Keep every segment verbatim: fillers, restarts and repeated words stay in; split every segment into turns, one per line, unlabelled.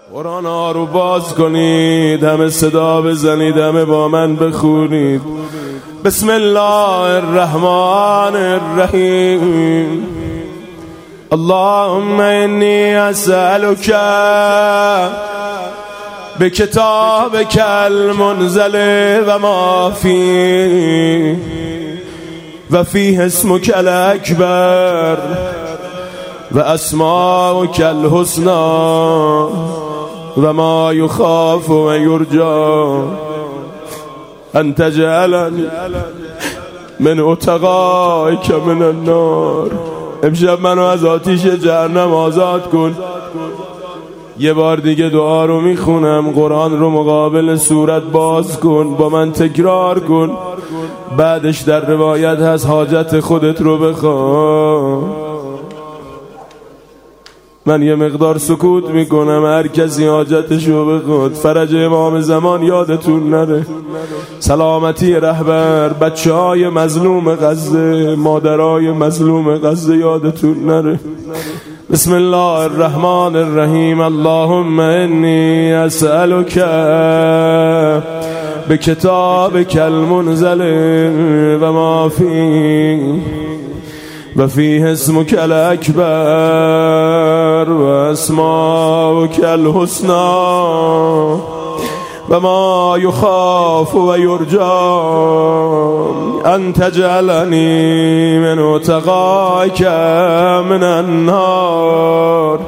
قرآن ها رو باز کنید، همه صدا بزنید، همه با من بخونید. بسم الله الرحمن الرحیم. اللهم انی اسألک بکتابک المنزل و ما فیه و فیه اسمک الاکبر و اسماؤک الحسنی و ما یخاف و یرجا ان تجعلنی من اتقائک من النار. امشب منو از آتیش جهنم آزاد کن. یه بار دیگه دعا رو میخونم، قرآن رو مقابل صورت باز کن، با من تکرار کن، بعدش در روایت هست حاجت خودت رو بخوا. من یه مقدار سکوت میکنم، هر کسی حاجتش رو بخواد. فرج امام زمان یادتون نره، سلامتی رهبر، بچه های مظلوم غزه، مادرای مظلوم غزه یادتون نره. بسم الله الرحمن الرحیم. اللهم انی اسألک بکتابک المنزل و ما فیه و فیه اسمک الاکبر و اسماؤک الحسنی و ما یخاف و یرجا ان تجعلنی من اتقائک من النار.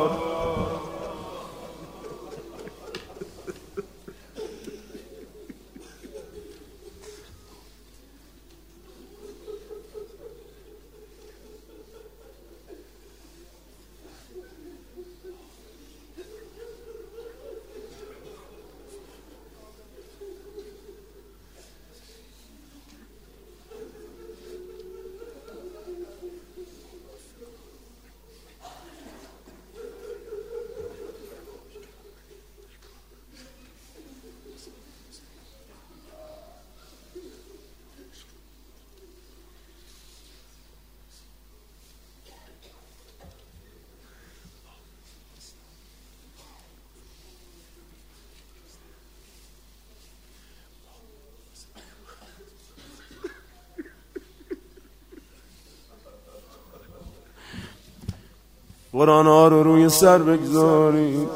قرآن ها رو روی سر بگذارید.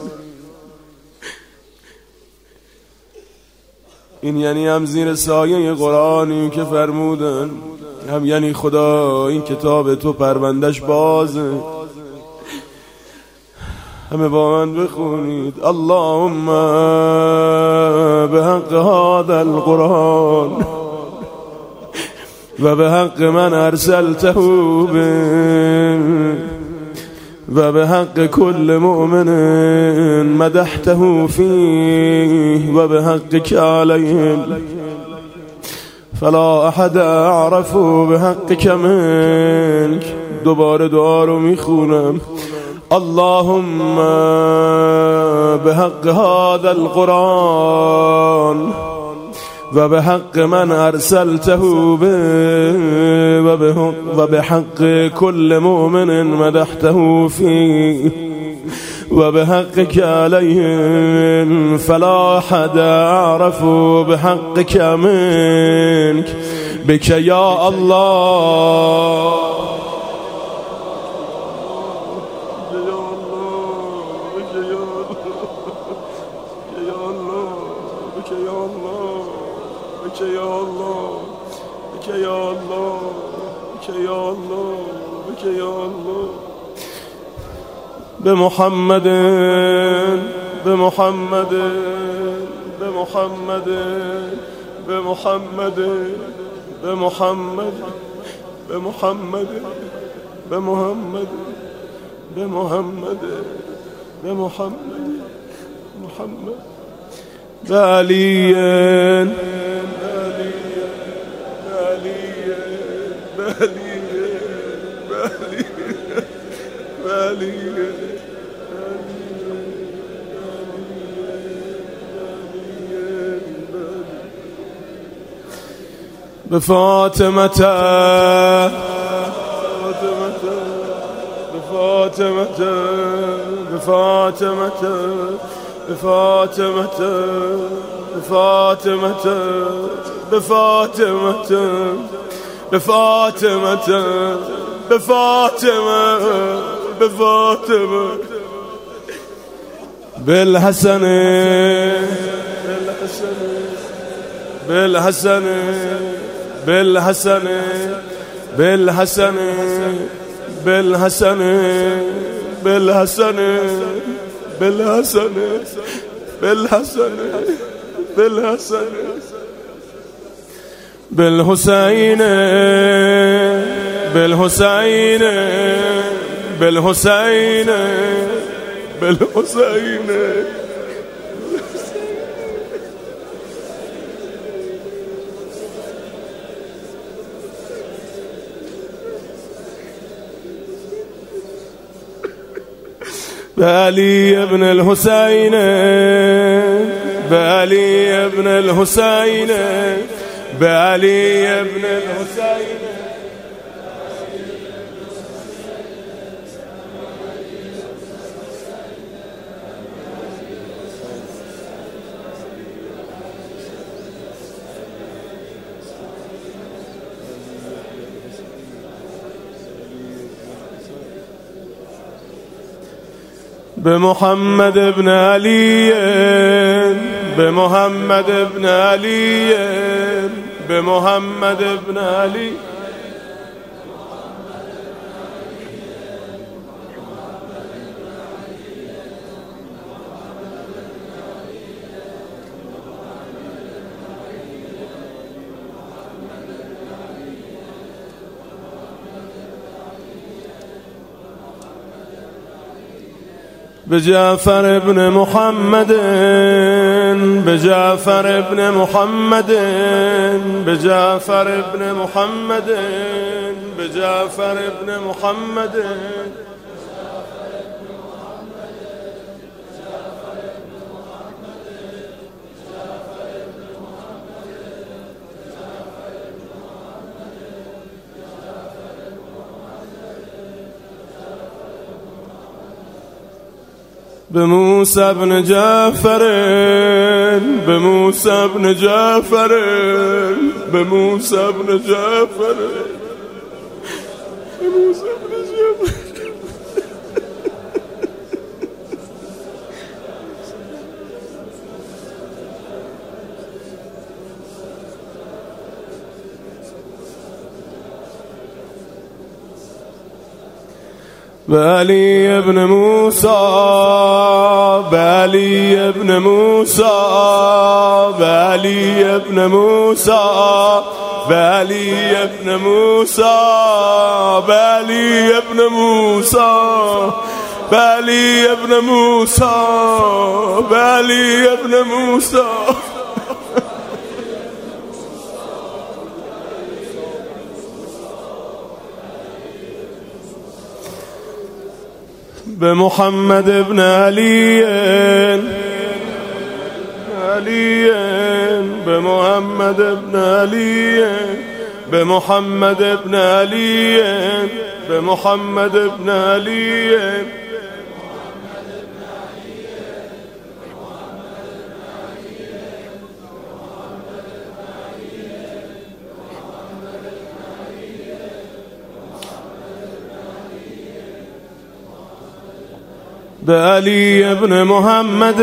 این یعنی هم زیر سایه قرآنی که فرمودن، هم یعنی خدا این کتاب تو پروندش بازه. همه با من بخونید. اللهم به حق هذا القرآن و به حق من ارسلته به و به حق کل مؤمن مدحته فیه و به حقک علیهم فلا احد اعرف به حقک منک. دوباره دعا رو میخونم. اللهم به حق هذا القرآن و به حق من ارسلته به و به حق کل مؤمن مدحته فیه و به حقک علیهم فلا احد اعرف بحقک منک بک یا الله. به محمد به محمد به محمد به محمد به محمد به محمد به محمد به محمد به محمد محمد به علی به علی به علی به علی به فاطمه به بفاطمة بفاطمة بفاطمة بفاطمة بفاطمة بفاطمة بفاطمة بفاطمة بالحسن بالحسن بالحسن بالحسن بالحسن بالحسن بالحسن بالحسن بالحسن بالحسين بالحسين بالحسين بالحسين بعلي ابن الحسين بعلي ابن الحسين بعلي ابن الحسين بمحمد بن علي بمحمد بن علي بمحمد بن علي بجعفر بن محمد بجعفر بن محمد بجعفر بن محمد بجعفر بن محمد بموسى بن جعفر بموسى بن جعفر بموسى بن جعفر بموسى بن جعفر بعلي بن موسى بعلي بن موسى بعلي بن موسى بعلي بن موسى بعلي بن موسى بعلي بن موسى بعلي بن موسى بمحمد بن علي علي بمحمد بن علي بمحمد بن علي بمحمد بن علي بعلي بن محمد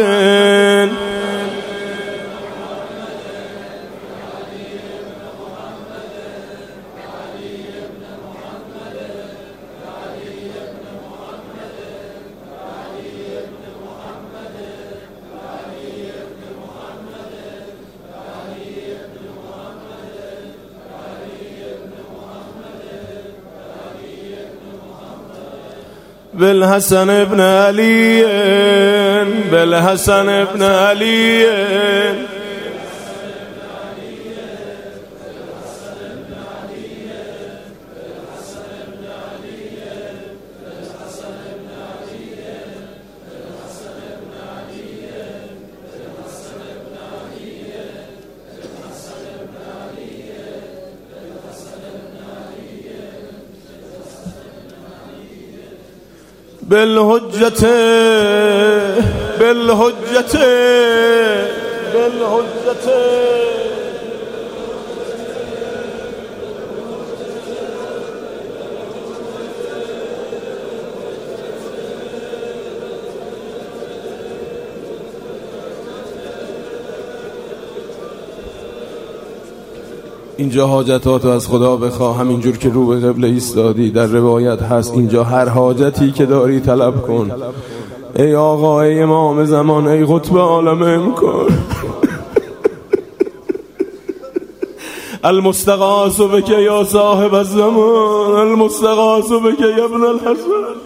بالحسن بن علي بالحسن بن علي بالحجت بالحجت بالحجت اینجا حاجتاتو از خدا بخواه، همینجور که رو به قبله ایستادی. در روایت هست اینجا هر حاجتی که داری طلب کن. ای آقا، ای امام زمان، ای قطب عالم امکان، المستغاث بک یا صاحب الزمان، المستغاث بک یا ابن الحسن.